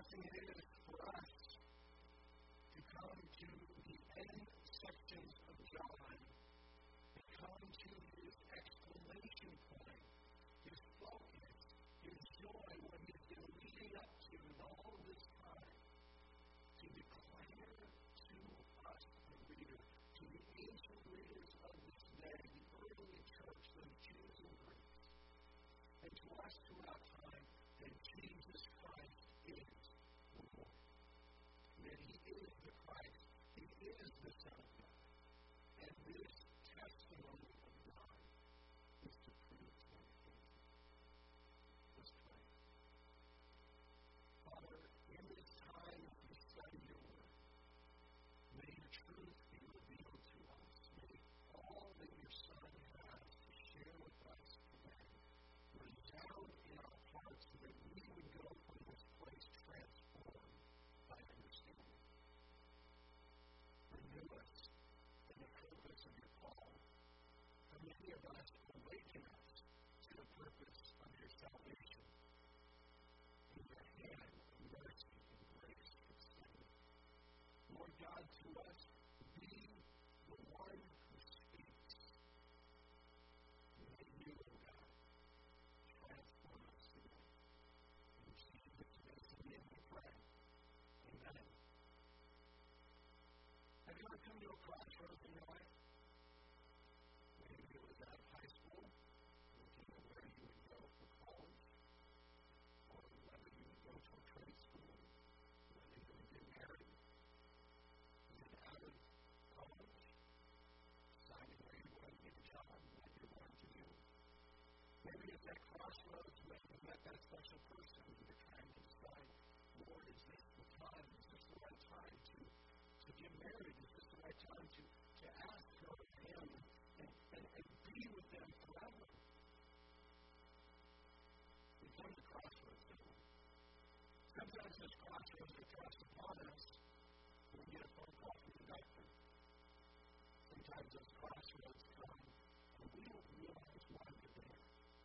blessing it is for us to come to the end sections of John and come to his exclamation point, his focus, his joy, what he's been leading up to in all this time, to declare to us, the reader, to the ancient readers of this day, the early church, the Jews and Greeks, and to us throughout time, that Jesus Christ is the Lord. That he is the Christ. He is the Son of God. And this testimony of God is to prove to him. Let's pray. Father, in this time as we study your word, may your truth be revealed to us. May all that your Son has to share with us today resound in our hearts so that we would go from this place transformed by understanding. Renew us in the purpose of your call. For many of us, awaken us to the purpose of your salvation. In your hand of mercy and grace extended. Lord God, to us, be the one who speaks. May you, O God, transform us today. In Jesus' name we pray. Amen. Have you ever come to a crossroads in your life? Maybe it was out of high school, looking at where you would go for college, or whether you would go to a trade school, whether you would get married. Is it out of college, deciding where you're going to get a job, what you're going to do? Maybe it's that crossroads when you met that special person and you're trying to decide, Lord, is this the time? Is this the right time to get married? Is this the right time to ask her or him and be with them forever? We come to crossroads, don't we? Sometimes those crossroads are thrust upon us when we get a phone call from the doctor. Sometimes those crossroads come and we don't realize why they're there.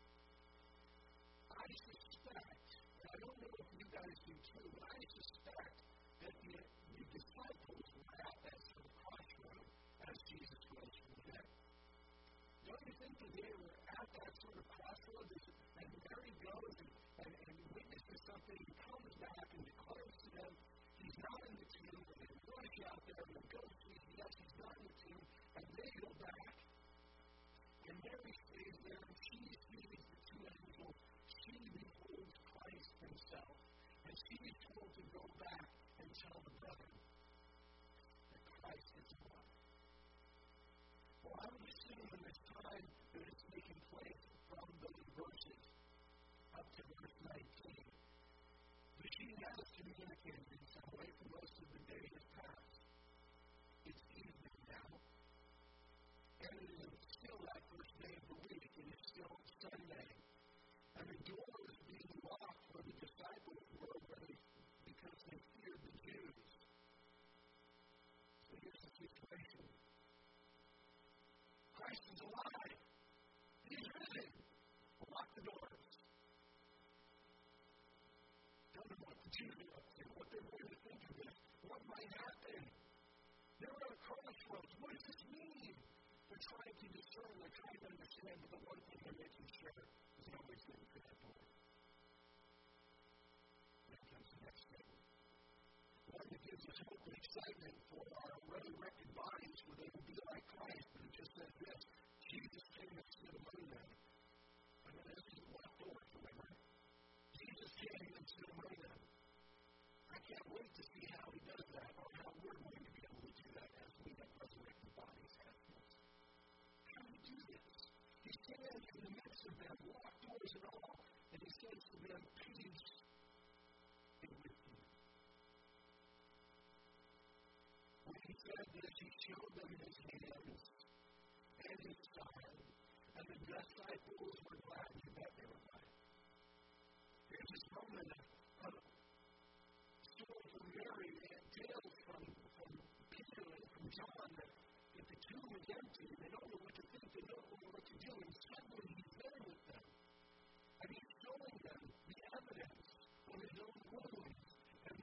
I suspect, and I don't know if you guys do too, but I suspect that the disciples were at that sort of crossroad as Jesus was from there. Don't you think that they were at that sort of crossroad and Mary goes and witnesses something and comes back and declares to them he's not in the tomb, and they rush out there and they go see, yes, he's not in the tomb, and they go back, and Mary stays there and she sees the two angels. She beholds Christ himself, and she is told to go back and tell the brethren that Christ is alive. Well, I would assume in this time that it's taking place from those verses up to verse 19. But she has communicated in some way for most of the day has passed. It's evening now, and it is still that first day of the week. It is still Sunday, and the door is being locked where the disciples were because they feared the Jews. So here's the situation. Christ is alive. He's risen. Lock the doors. Don't know what the Jews are up to, what they're going to think of this, what might happen. They're at a crossroads. What does this mean? They're trying to discern, they're trying to understand, but the one thing they're making sure is nobody's going to fit that door. Then comes the next thing. One that gives us hope and excitement for our resurrected bodies where they will be like Christ, but it just says this: Jesus came and stood among them. I mean, this is a locked door, remember? Jesus came and stood among them. I can't wait to see how he does that, or how we're going to be able to do that as we have resurrected bodies as this. How do we do this? He stands in the midst of them, locked doors and all, and he says to them, peace be with you. When he said this, he showed them his hands and his side, and the disciples were glad. You bet they were glad. There's this moment of story from Mary and tales from Peter and from John that the tomb is empty, and they don't know what to think, they don't know what to do, and suddenly he's there with them. And he's showing them the evidence of his own wounds and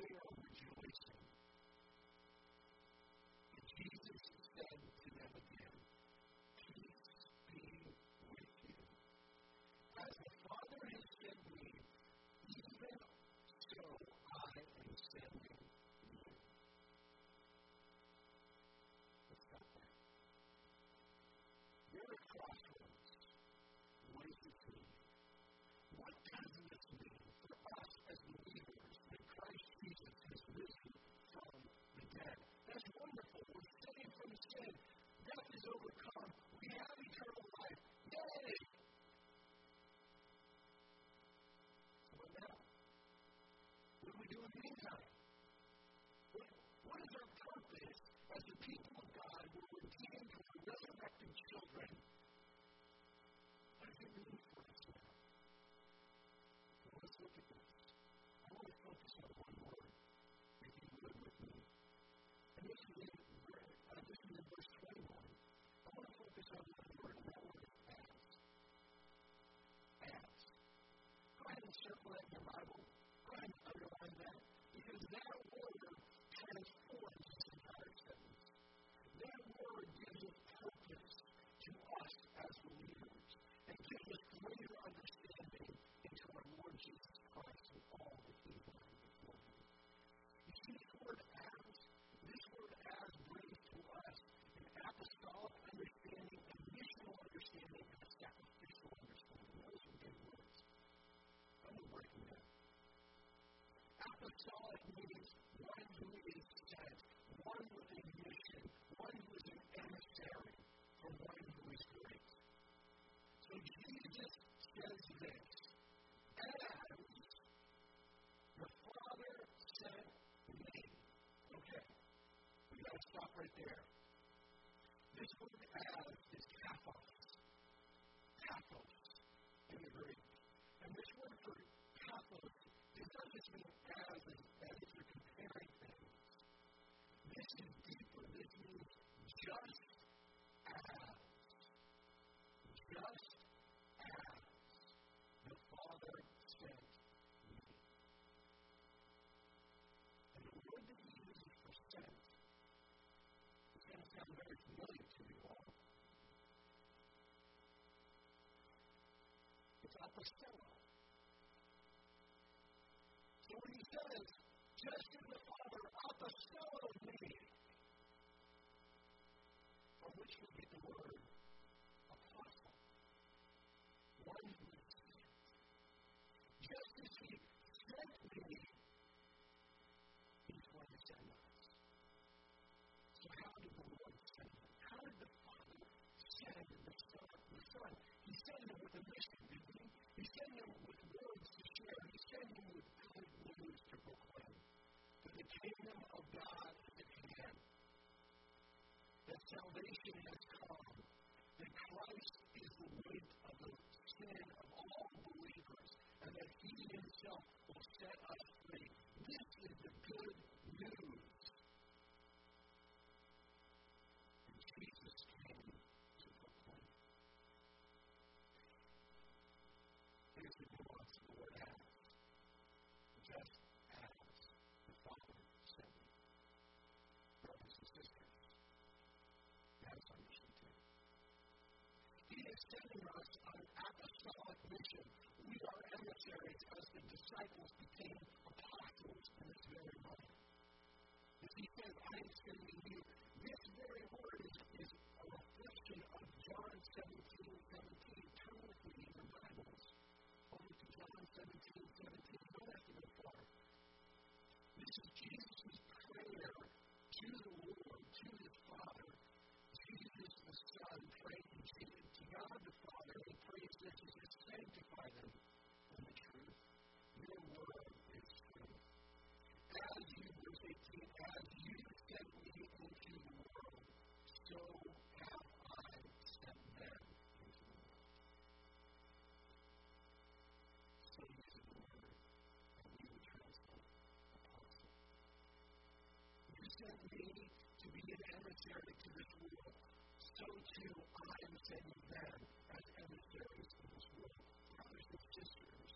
as the people of God were redeemed and resurrected children, what does it mean for us now? Well, let's look at this. I want to focus on one word, if you would with me. And this is in verse 21. I want to focus on one word, and that word is as. As. Go ahead and circle that in your Bible. Go ahead and underline that. Because that word transforms this entire sentence. That word gives us purpose to us as believers and gives us greater understanding into our Lord Jesus Christ and all that He has done before Him. You see, this word as brings to us an apostolic understanding, a missional understanding, and a sacrificial understanding. Those are big words. I'm going to break them down. Apostolic means one who is sent, one with a mission, one who is an emissary from one who is great. So Jesus says this, as the Father sent me. Okay, we've got to stop right there. This word as is kathos. Kathos in the Greek. And this word for kathos, it doesn't just mean as if you're comparing things. This is deeper. This means just as. Just as the Father sent me. And the word that he uses for sent is going to sound very familiar to you all. It's apostello. So when he says, just as the Father apostelloed me, from which we get the word apostle, one who is sent. Just as he sent me, he's going to send us. So how did the Lord send him? How did the Father send the Son? He sent him with a mission, didn't he? He sent him with words to share. He sent him with good news to proclaim. That the kingdom of God is at hand. That salvation has come. That Christ is the weight of the sin of all believers. And that He Himself will set us free. This is the good news. And Jesus came to proclaim. Here's the nuance of the word as. Just as the Father sent me. Brothers and sisters, that's our mission too. He is sending us on an apostolic mission. We are emissaries as the disciples became apostles in this very moment. As he says, I am sending you, this very word is a reflection of John 17:17. Turn with me in your Bibles over to John 17:17. You don't have to go far. This is Jesus' prayer to the Lord, to his Father. Jesus the Son prayed to God the Father. He prays this. He says, sanctify them in the truth. Your word is truth. As you, verse 18, as you sent me into the world, so have I sent them into the world. So uses the word, and we would translate apostle. You sent me to be an emissary to this world. So too I am sending them as emissaries in this world. Brothers and sisters,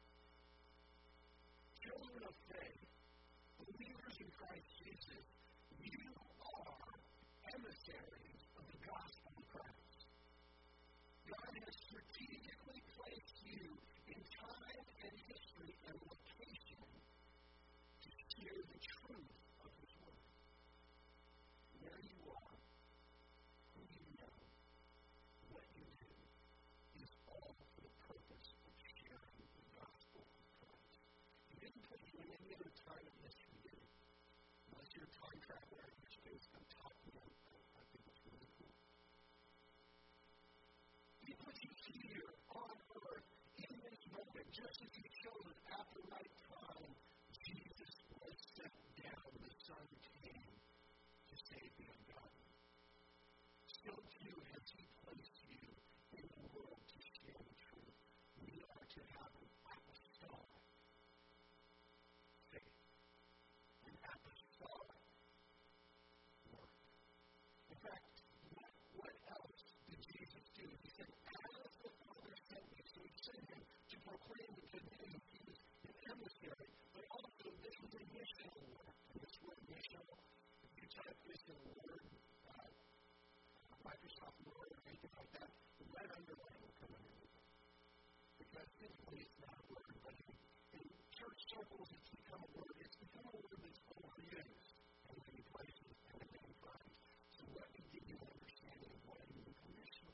children of faith, believers in Christ Jesus, you are emissaries of the gospel of Christ. God has strategically placed you in time and history and location to share the truth of His word. Where you are, who you know, what you do, is all for the purpose of sharing the gospel of Christ. He didn't put you in any other time in history, did He? Unless you're a time traveler, in which case I'm talking to you. I think it's really cool. He put you here on earth in this moment, just as He chose it at the right time. Jesus was set down. The Son came to save the Don't you, as He placed you in the world to share the truth, we are to have an apostolic faith, an apostolic work. In fact, what else did Jesus do? He said, as the Father sent me, so He sent Him to proclaim the good news. He was an emissary, but also this was a missional work. And this word missional, if you type this in a word, Microsoft Word or anything like that, the red underline will come underneath it. Because physically it's not a word, but in church circles it's become a word. It's become a word that's overused in many places and in many times. So let me give you an understanding of what it means missional.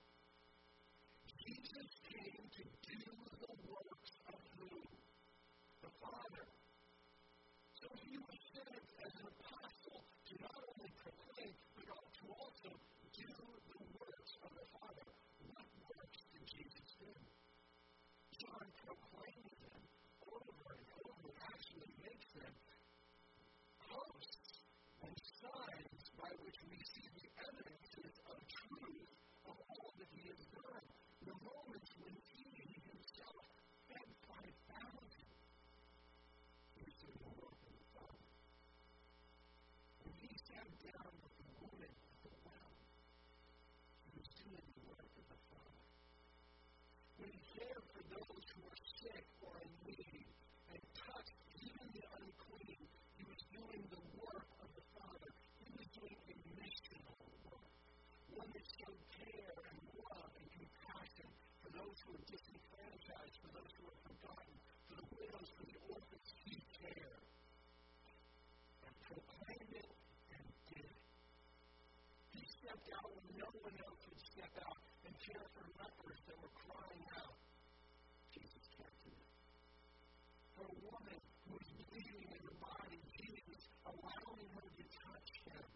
Jesus came to do the works of who? The Father. So He was sent as an apostle to not only proclaim, but to also do the works of the Father. What works did Jesus do? John proclaims them over and over, actually makes them hosts and signs by which we see the evidences of truth of all that He has done. The moments when He Himself fed 5,000, He was doing the work of the Father. When He sat down with the woman at the well, He was doing the work of the Father. When He cared for those who were sick or in need and touched even the unclean, He was doing the work of the Father. He was doing a missional work, one that showed care and love and compassion for those who are disenfranchised, for those who are forgotten, for the widows, for the orphans. He cared and proclaimed it and did it. He stepped out when no one else would step out and care for lepers that were crying out. Jesus kept it. For a woman who was bleeding in her body, Jesus allowing her to touch Him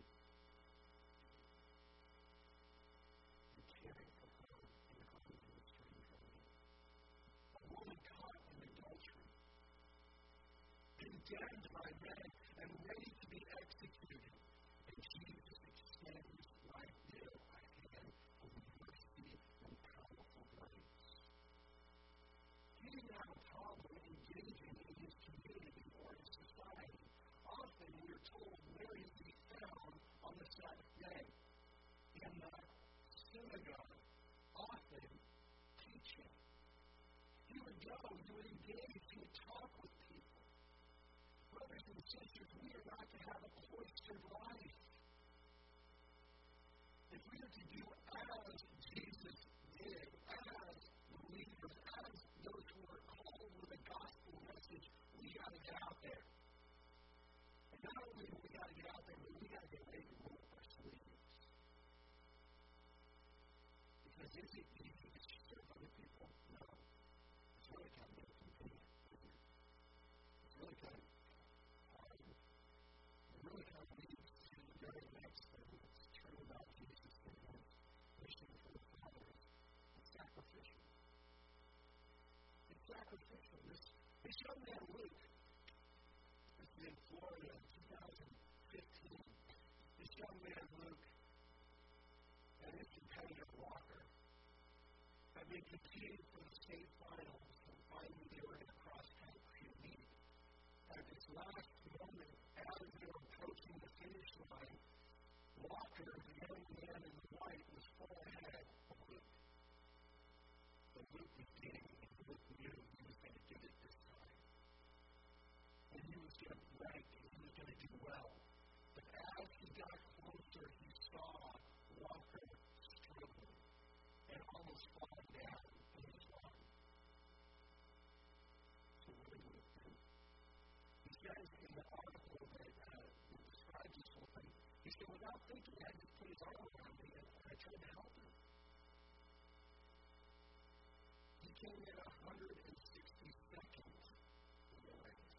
and caring for her and cleansing the stream from me. A woman caught in adultery, condemned by men and ready to be executed. And Jesus extends right there a hand of mercy and powerful grace. He didn't have a problem engaging in His community or His society. Often we are told where He would be found on the Sabbath day. In the synagogue, often teaching. He would go, He would engage, He would talk with people. Brothers and sisters, we are not to have a cloistered life. If we are to do as Jesus did, as believers, as those who are called with a gospel message, we got to get out there. And not only do we got to get out there, but we got to get ready to roll up our sleeves. Because is it easy to serve other people? No. It's really kind of inconvenient. It's really kind of hard. It really kind of leads to the very next thing that's true about Jesus and His mission for the Father. It's sacrificial. It's sacrificial. This young man, Luke, this is in Florida in 2015. This young man, Luke, and his competitor, Walker, had been competing for the state finals, and finally they were in a cross-country meet. At this last moment, as they were approaching the finish line, Walker, the young man in white, was far ahead of Luke. But Luke was getting it. Luke knew he was going to get it this time. And he was going to break, and he was going to do well. But as he got closer, he saw Walker struggling and almost falling down in his run. So what did Luke do? He says in the article that describes this whole thing, he said, without thinking, I just put his arm around me and I tried to help him. He came in 162nd in the race.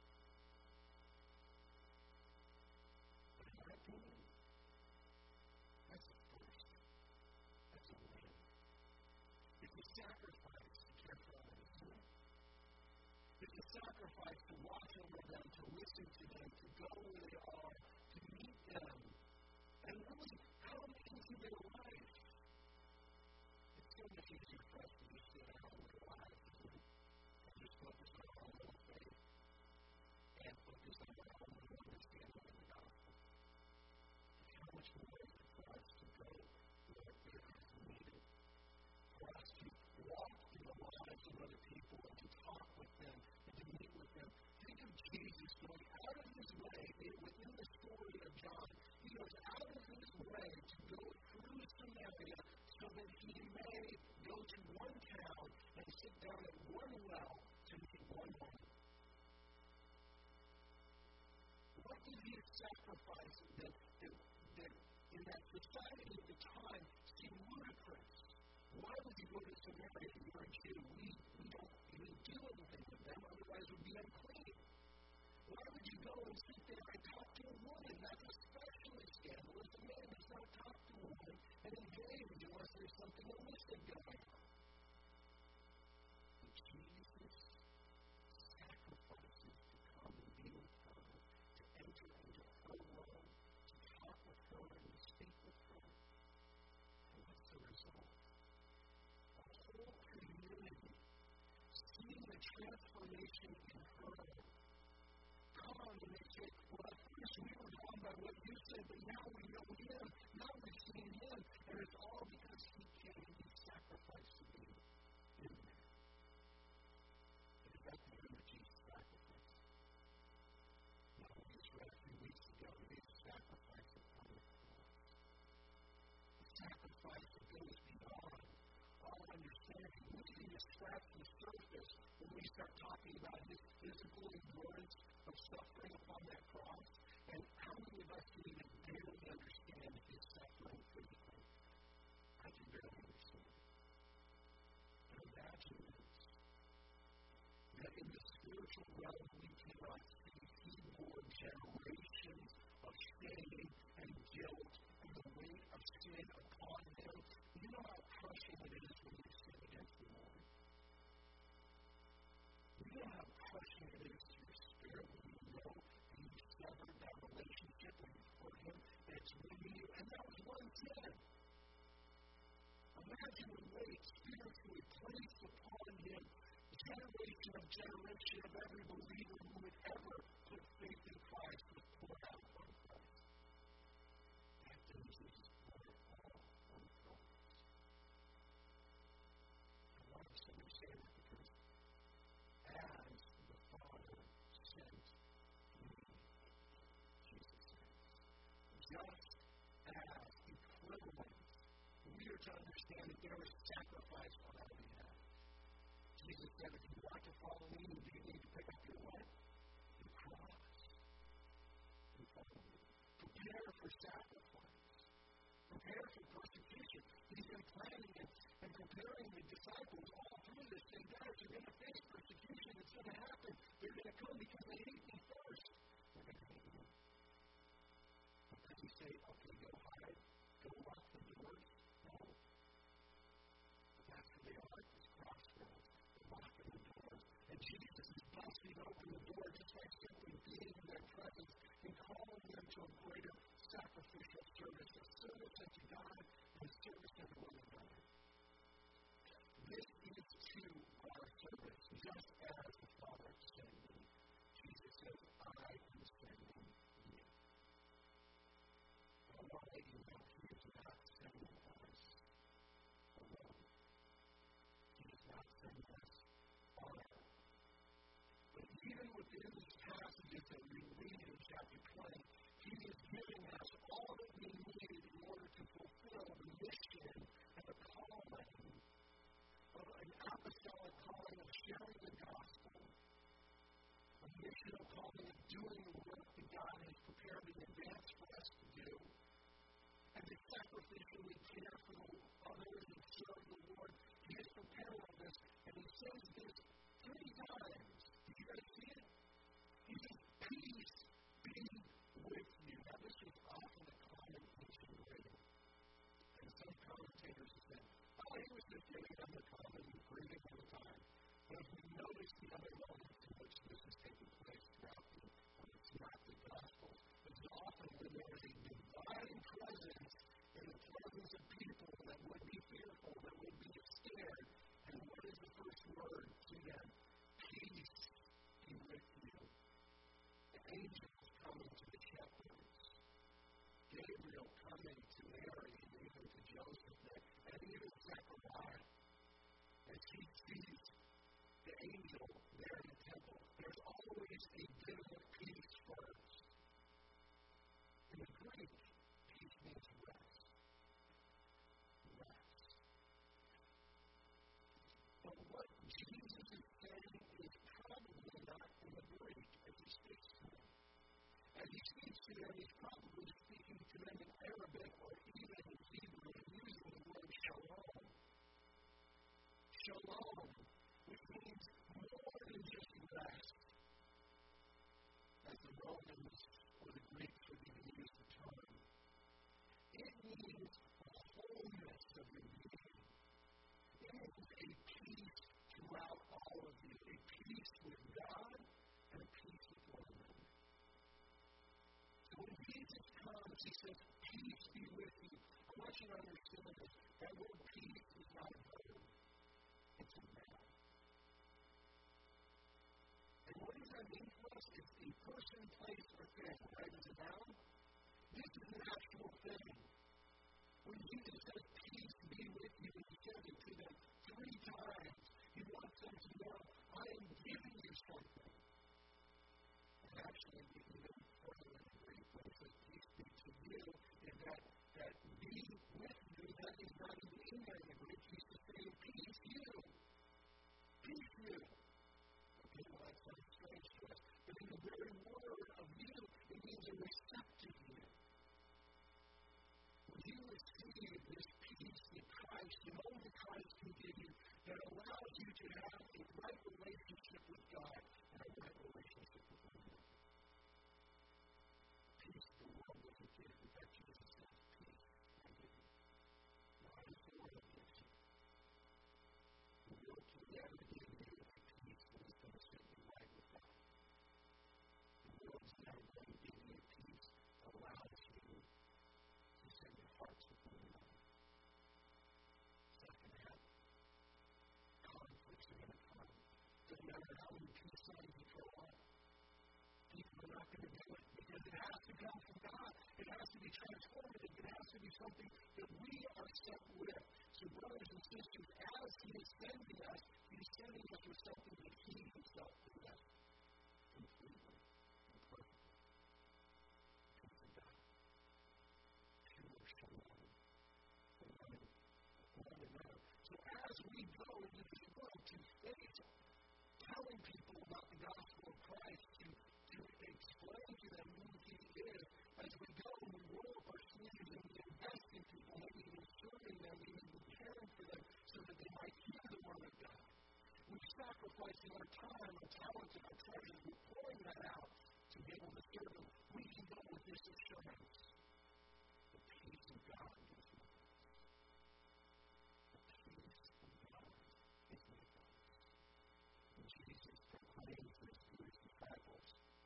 But in my opinion, that's a first. That's a win. It's a sacrifice to care for others, isn't it? It's a sacrifice to watch over them, to listen to them, to go where they are, to meet them, and really come into their life. sit down at one well to meet one woman. What did he sacrifice that in that society at the time seemed ludicrous? Why would you go to Samaria? You're a Jew. We don't even do anything with them, otherwise it would be unclean. Why would you go and sit there and talk to a woman? That's especially scandalous. A man does not talk to a woman and engage unless there's something illicit going on. But Jesus sacrifices to come and be with her, to enter into her world, to talk with her and to speak with her. And what's the result? A whole community seeing the transformation in her. Come on, and they say, well, at first we were drawn by what you said, but now we know him. Now we've seen him. And it's all because he came and he sacrificed to be in there. And is that the way that Jesus sacrificed? Now, we just read a few weeks ago, Jesus sacrificed upon the cross. The sacrifice that goes beyond all understanding. We can just scratch the surface when we start talking about his physical endurance of suffering upon that cross. And how many of us can even barely understand his suffering physically? I can barely understand it. But imagine this. That in the spiritual realm we cannot see, he bore generations of shame and guilt and the weight of sin upon him. You know how crushing it is when you sin against the Lord? You know how crushing it is to your spirit when you know and you severed that relationship when you hurt him, and it's wounding you, and that was one sin. Imagine the weight spiritually placed upon him, generation of every believer who would ever put faith in Christ was poured out upon Christ. That day Jesus poured it all on the cross. I want us to understand that because as the Father sent me, Jesus says, just as equivalent, we are to understand that there is sacrifice on our behalf. Jesus said, if you want to follow me, you need to pick up your what? Your cross. And follow me. Prepare for sacrifice. Prepare for persecution. He's been planning and preparing the disciples all through this. Saying, guys, you're going to face persecution. It's going to happen. They're going to come because they hate me first. They're going to hate me. But does he say, okay, go hide, go lock the doors? No. But that's where they are at this crossroads. They're locking the doors. And Jesus is busting open the door just by simply being in their presence and calling them to a greater sacrificial service, a service unto God and a service unto one another. This is to our service, just as the Father sent me. Jesus says, I am sending you. I want to let you know he is not sending us alone. He is not sending us on our own. But even within these passages that we read in chapter 20, he is giving us all that we need in order to fulfill the mission and the calling of an apostolic calling of sharing the gospel, a missional calling of doing the work that God has prepared in advance for us to do, and to sacrificially care for others and serve the Lord. He has prepared all this, and he says this 3 times. Did you guys see it? He says, peace be with you. Now, this was often a common ancient greeting. And some commentators have said, oh, he was just giving them the common greeting all the time. But if we notice the other moments in which this is taking place throughout when it's not the gospel, it's often when there is a divine presence in the presence of people that would be fearful, that would be scared. And what is the first word to them? Peace be with you. The angels coming to the shepherds. Gabriel coming to Mary and even to Joseph and even Zechariah. As he sees the angel there in the temple, there's always a bit of peace first. In the Greek, peace means rest. Rest. But what he speaks to them, he's probably speaking to them in Arabic or even in Hebrew, using the word shalom. Shalom, which means more than just rest, as the Romans or the Greeks would even use the term. It means the wholeness of your being. It means a peace throughout all of you, a peace with God and a peace with one another. So when Jesus comes, he says, peace be with you. I want you to understand this. That word peace is not a verb. It's a noun. And what does that mean for us? It's a person, place, or thing, right? It's a noun. This is an actual thing. When Jesus says, peace be with you, and he says it to them 3 times, he wants them to know, I am giving you something. And actually, even further in the Greek, when it says, peace be to you, is that being with you, that is not even in there in the Greek. He's just saying, peace you. Peace you. Okay, well, that sounds strange to us. But in the very word of you, it means a receptive you. When you receive this peace that Christ, and only Christ can give you, that allows you to have a right relationship with God and a right relationship with one another. Peace the world doesn't give. In fact, Jesus says, peace I give you. Not as the world gives you. The world can never give you a peace that is going to set you right with God. The world's never going to give you a peace that allows you to set your hearts with one another. Second half, conflicts are going to come. Doesn't matter how many peace signs you throw up. People are not going to do it because it has to come from God. It has to be transformative. It has to be something that we are set with. So, brothers and sisters, as he is sending us, he's sending us with something that he himself possessed completely and perfectly. Peace of God. Pure shalom. For one another. So as we go into this world to face telling people about the gospel of Christ, to explain to them who he is, as we go and we roll up our sleeves and we invest in people, maybe even serving them, even caring for them, so that they might hear the word of God. We're sacrificing our time, our talents, and our treasures. We're pouring that out to be able to serve them. We can go with this assurance. The peace of God is with us. The peace of God is with us. And Jesus proclaims this to his disciples.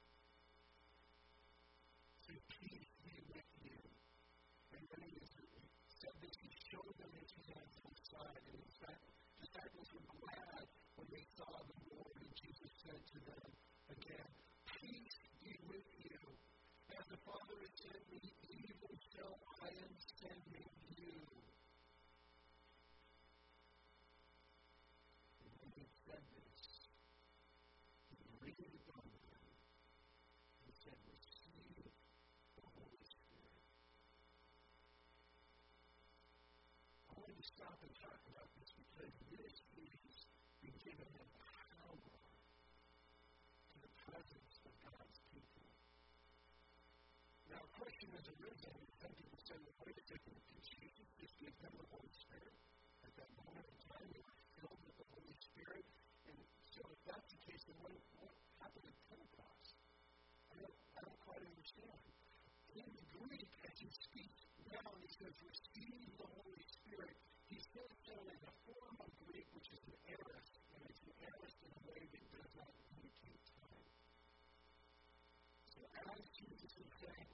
So peace be with you. And when he said this, he showed them his hands and his side. And in fact, disciples were glad when they saw the Lord. And Jesus said to them again, peace be with you. As the Father has sent me, even so I am sending you. And when he said this, he breathed on them and said, receive the Holy Spirit. I want to stop and talk about this because this is the giving of power to the presence of God's people. Now, a question has arisen, and some people say, well, wait a second, did Jesus just give them the Holy Spirit at that moment in time? They were filled with the Holy Spirit. And so if that's the case, then what happened at Pentecost? I don't quite understand. In the Greek, as he speaks now, and he says, receive the Holy Spirit, he says so in a form of Greek, which is an aorist, and it's an aorist in a way that does not indicate time. So as Jesus is saying,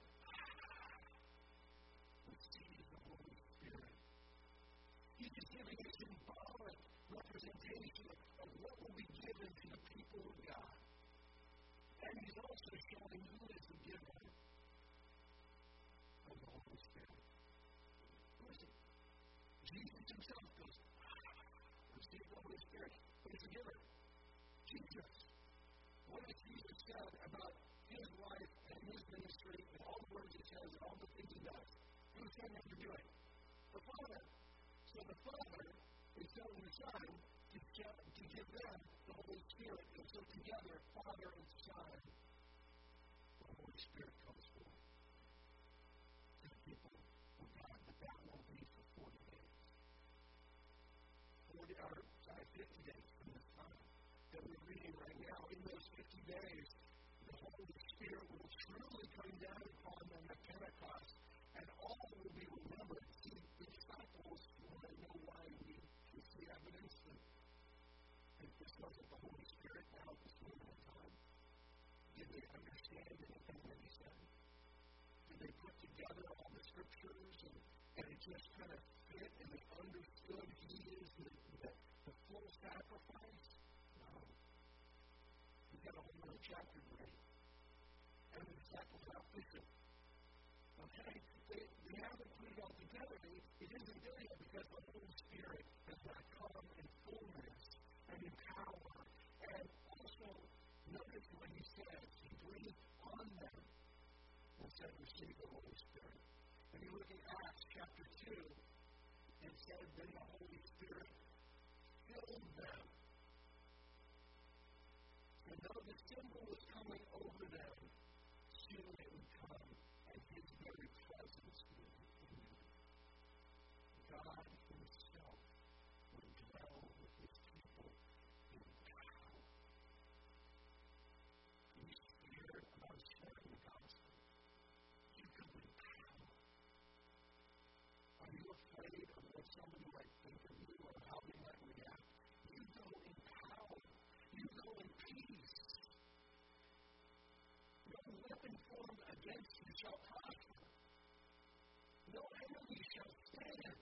receive the Holy Spirit, he's just giving a symbolic representation of what will be given to the people of God. And he's also showing who is the giver of the Holy Spirit. Listen, Jesus himself goes, receive the Holy Spirit. Who is the giver? Jesus. What has Jesus said about his life and his ministry and all the words he says and all the things he does? Who's telling him to do it? The Father. So the Father is telling the Son to give them the Holy Spirit. And so together, Father and Son, the Holy Spirit comes that we're reading right now, in those 50 days, the Holy Spirit will truly come down upon them at Pentecost, and all will be remembered. See, the disciples want to know why we see evidence that this wasn't the Holy Spirit now at this moment in time. Did they understand anything that he said? Did they put together all the scriptures and it just kind of fit and they understood he is the full sacrifice? No. We've got a whole other chapter to read. And the disciples are listen. Okay? They haven't put it all together. It isn't there yet because the Holy Spirit has not come in fullness and in power. And also, notice what he said. He breathed on them and said, receive the Holy Spirit. And you look at Acts chapter 2, it said, then the Holy Spirit filled them. And though the symbol was coming over them, soon it would come, and his very presence would be in them. God himself would dwell with his people in power. Are you scared about sharing the gospel? You go in power. Are you afraid of what somebody might think of you or how they might react? You go in power. You go in peace. No weapon formed against you shall prosper. No enemy shall stand.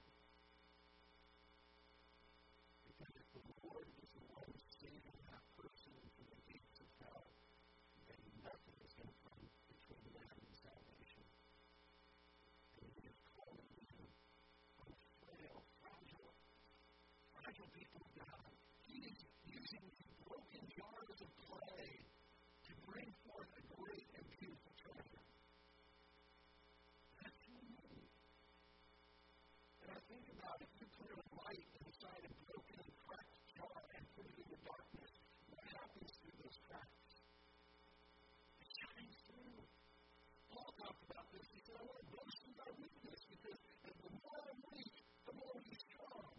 Because if the Lord is the one saving that person from the gates of hell, then nothing is going to come between them and salvation. And he is calling you on frail, fragile people of God. He is using broken jars of clay to bring forth a great and beautiful treasure. That's who you need. And I think about if you put a light inside a broken and cracked jar and put it in the darkness, what happens to those cracks? It shines through. Paul talked about this. He said, I want to boast in my weakness because the more I'm weak, the more he's strong.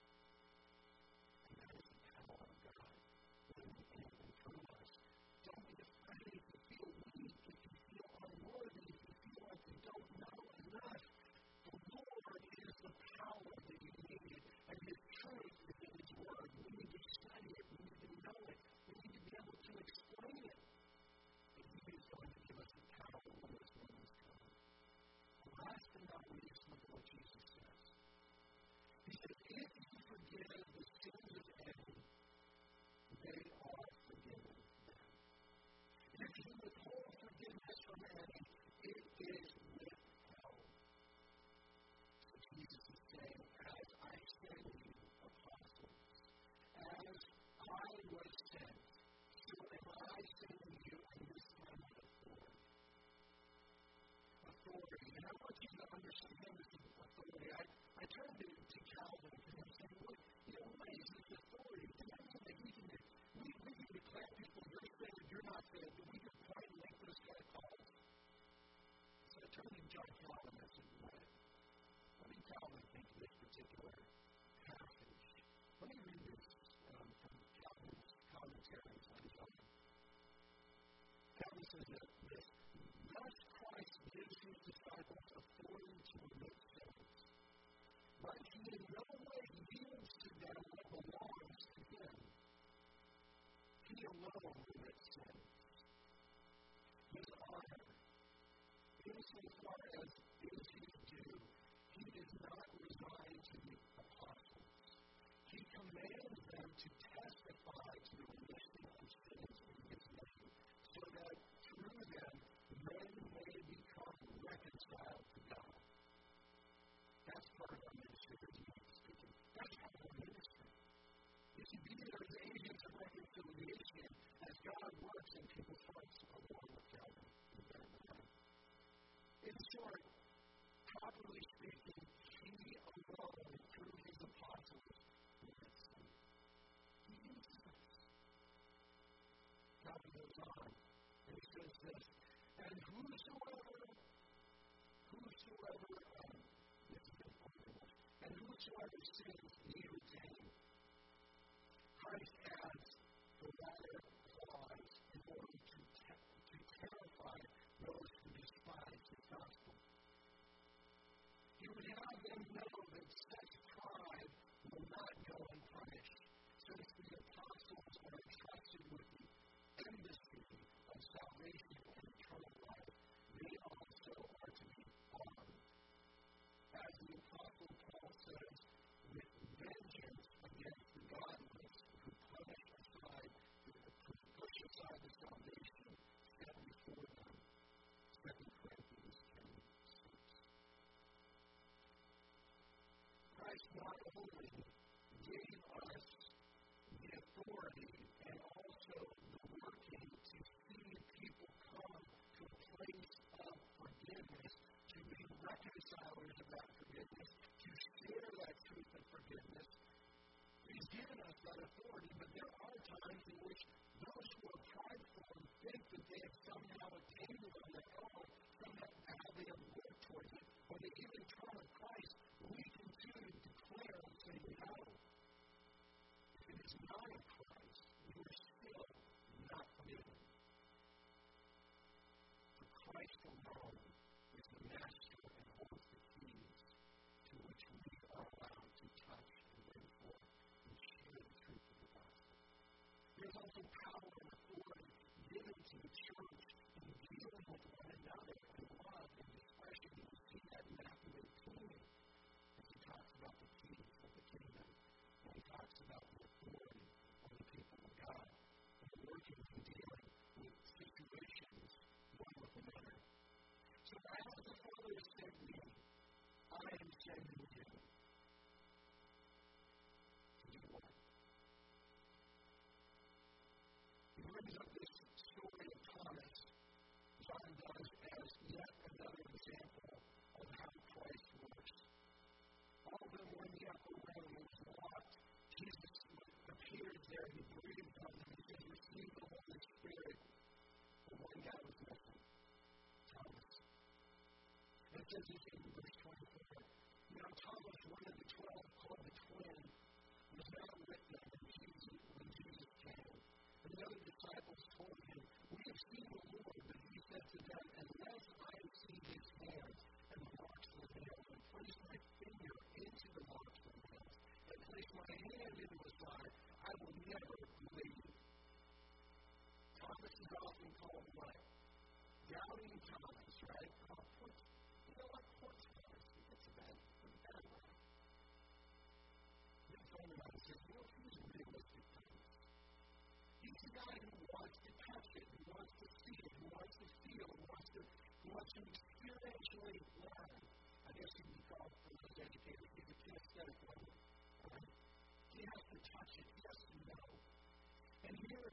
And that is the power of God living in and through us. Don't be afraid to feel weak, if you feel unworthy, if you feel like you don't know enough. The Lord is the power that you need, and his truth is in his word. We need to study it. We need to know it. We need to be able to explain it. But he is going to give us the power when those moments come. Last but not least, look at what Jesus says. He says, if you forgive the sins of any, they are forgiven them. And if you withhold forgiveness from any, it is withheld. So Jesus is saying, as I send you apostles, as I was sent, so am I sending you in this time of authority. Authority. And I want you to understand this authority. I turned to Calvin and he said, what is this authority? Does that mean that we can declare people you're saved, you're not saved, that we can point and make those kind of calls? So I turned to John Calvin and I said, what did Calvin think of this particular passage? Let me read this from Calvin's commentaries on his own. Calvin says that thus Christ gives his disciples authority to remit sins, but he in no way yields to them what belongs to him. He alone remits sins. His honor, insofar as is his due, he does not resign to the apostles. He commands them to testify to the remission of sins in his name, so that through them men may become reconciled to God. That's part of our ministry that Jesus is speaking. That's part of our ministry. You see, be there as agents of reconciliation as God works in people's hearts along with Calvin. In short, properly speaking, he alone, through his apostles, remits them. He uses us. Calvin goes on, and he says this, and whosoever, this is important, and whosoever sins ye retain, Christ adds, the latter clause in order to terrify those who despise the gospel. He would have them know that such pride will not go unpunished, since the apostles are entrusted with the embassy of salvation and eternal life. They also are to be armed. As the apostle Paul says, with vengeance against the godless who push aside the salvation set before them. 2 Corinthians 10:6. Christ not only gave us the authority and also the working to see people come to a place of forgiveness, to be reconcilers of that forgiveness, to share that truth of forgiveness. He's given us that authority, but there are times in which those who are prideful and think that they have somehow attained it on their own, somehow they have worked towards it, or they even turn on Christ, we continue to declare and say, no. If it is not of Christ, you are still not forgiven. For Christ alone is the master and holds the keys to which we are allowed to touch and bring forth and share the truth of the gospel. There's also power and authority given to the church in dealing with one another in love and discretion. You can see that in Matthew 18 as he talks about the keys of the kingdom, and he talks about the authority of the people of God and working and dealing with situations one with another. So as the Father has sent me, I am sending you. To do what? He brings up this story of Thomas. John does as yet another example of how Christ works. All of them were in the upper room. It was locked. Jesus appeared there. He breathed on them. He said, receive the Holy Spirit. But one guy was missing. Thomas. It says in verse 24, now Thomas, one of the 12, called the twin, was not with them when Jesus came. And the other disciples told him, we have seen the Lord. But he said to them, unless I see his hands and the marks of the nails, and place my finger into the marks of the nails, and place my hand into his side, I will never believe. Thomas is often called what? Doubting Thomas, right? You know what? Poor Thomas. He gets a bad rap. They told him, I said, well, he's a realistic Thomas. He's the guy who wants to touch it, who wants to see it, who wants to feel, who wants to experientially learn. I guess he would be called from those educators. He's a kinesthetic learner. Right? He has to touch it. He has to know. And here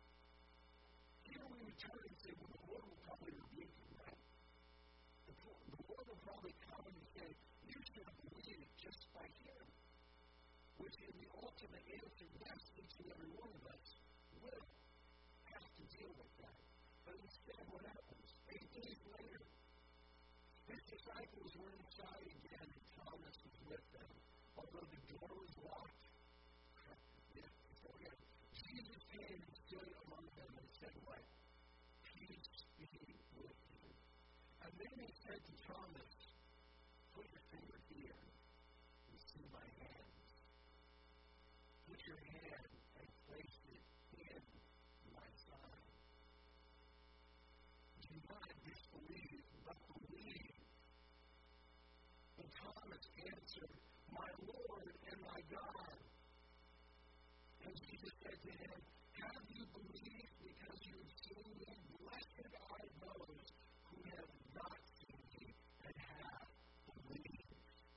we turn and say, well, the Lord will probably rebuke him, right? The Lord will probably come and say, you should have believed just by him. Which in the ultimate answer, yes, each and every one of us will have to deal with that. But instead, what happens? 8 days later, his disciples were inside again, and Thomas was with them. Although the door was locked, Jesus came and stood among them and said, what? Peace be with you. And then he said to Thomas, put your finger here and see my hands. Put your hand and place it in my side. Do not disbelieve, but believe. And Thomas answered, my Lord and my God. And Jesus said to him, have you believed because you have seen me? Blessed are those who have not seen me and have believed.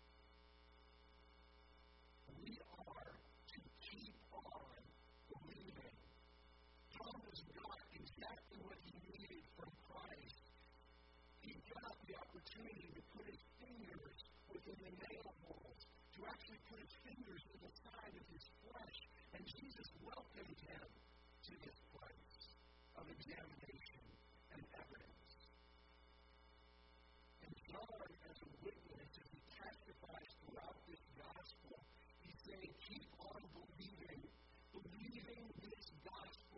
We are to keep on believing. Thomas got exactly what he needed from Christ. He got the opportunity to put his fingers within the nail holes, to actually put his fingers in the side of his flesh. And Jesus welcomed him to this place of examination and evidence. And John, as a witness, as he testifies throughout this gospel, he's saying, keep on believing this gospel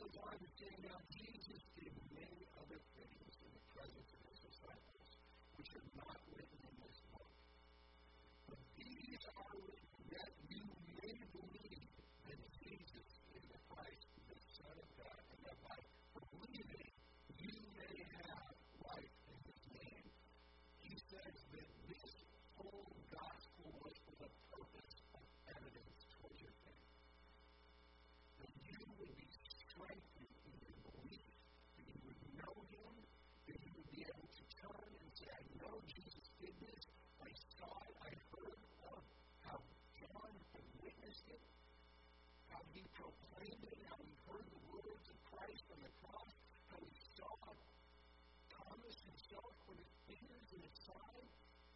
goes on to say, now Jesus did many other things in the presence of his disciples, which are not written in this book. But these are written that you may believe that Jesus is the Christ, the Son of God, and that by believing you may have life in his name. He says that this whole gospel was for the purpose of evidence towards your faith. That you would be strengthened in your belief, that you would know him, that you would be able to turn and say, I know Jesus did this, I saw it, I heard of how John had witnessed it, how he proclaimed it, how he heard the words of Christ on the cross, how he saw Thomas himself with his fingers in his side.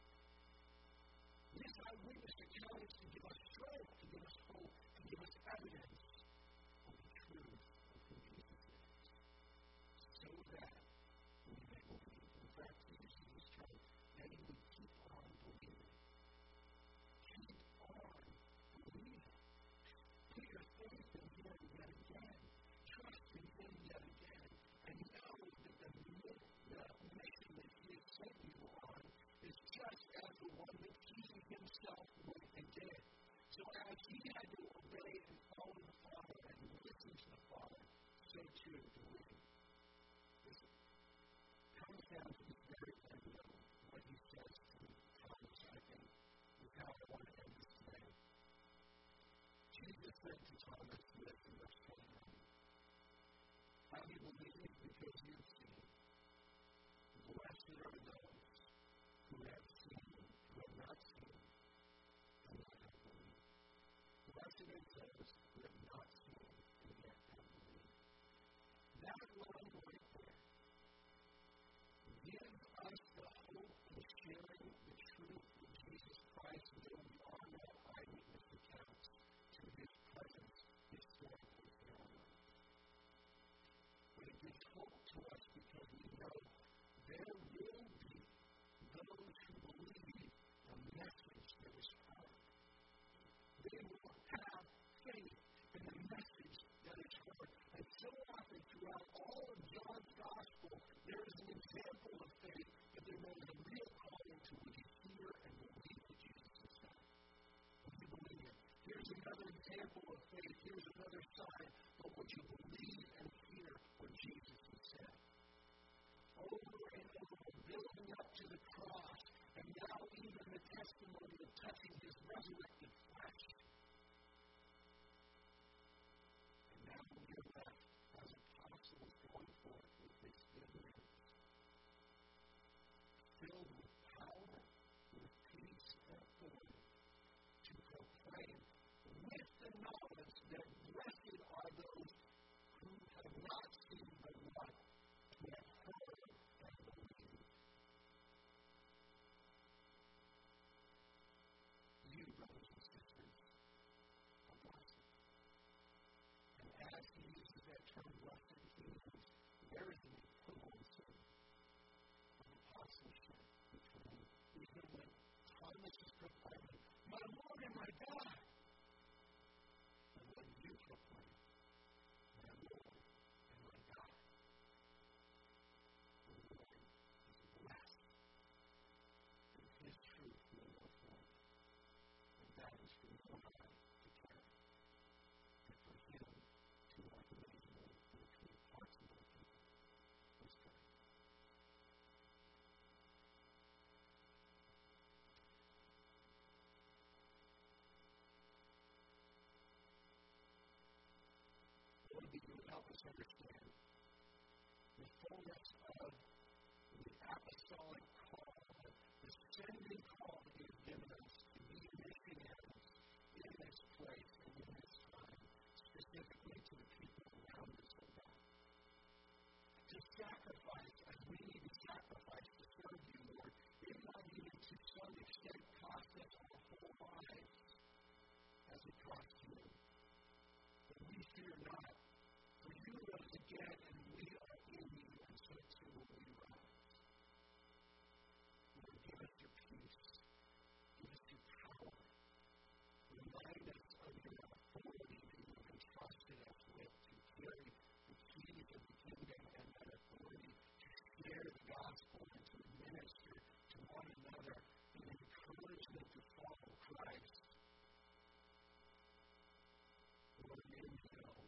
These eyewitness accounts to give us strength, to give us hope, to give us evidence of the truth of who Jesus is, so that we may believe. In fact, Jesus was trying that he would keep on believing. Keep on believing. Put your faith in him yet again. Trust in him yet again. And know that the mission that he has sent you on is just as the one that he himself went and did. So as he had to obey and follow the Father and listen to the Father, so too do we. Listen, comes down to the very end of what he says to Thomas, I think, is how I want to end this today. Jesus said to Thomas this in verse 29, have you believed because you have seen? Blessed are those who have seen, who have not seen, and yet have believed. Blessed are those who have not seen, and yet have believed. That line right there gives us the hope of sharing the truth of Jesus Christ, though we are not eyewitness accounts to his presence historically in our life. But it gives hope to us because we know there will be those who believe the message that is heard. They will have faith in the message that is heard. And so often throughout all of John's gospel, there is an example of faith, but then there is a real calling to would you hear and believe what Jesus has said. Would you believe it? Here's another example of faith. Here's another sign. But would you believe and hear what Jesus has said? Over and over, building up to the cross, and now even the testimony of touching his resurrected flesh. And now we are left as apostles going forth with this good news, filled with power, with peace, and authority, to proclaim with the knowledge that blessed are those who have not seen but what, who have heard and believed. You, brothers and sisters, are blessed. And as he uses that term blessed, he means there is an equivalency of apostleship between even when Thomas is proclaiming, my Lord and my God, and when you proclaim, my Lord and my God. The Lord is blessed, and his truth will go forth. And that is for you and I to carry. And for him to walk amazingly between hearts and other people. Let's pray. Lord, that you would help us understand the fullness of the apostolic call, the sending call that you have given us to be missionaries in this place and in this time, specifically to the people around us, oh God. To sacrifice as we need to sacrifice to serve you, Lord. It might even to some extent cost us our whole lives as it cost you. But we fear not, for you rose again, and we are in you, and so too will we rise. Lord, give us your peace. Give us your power. Remind us of your authority that you have entrusted us with to carry the you know,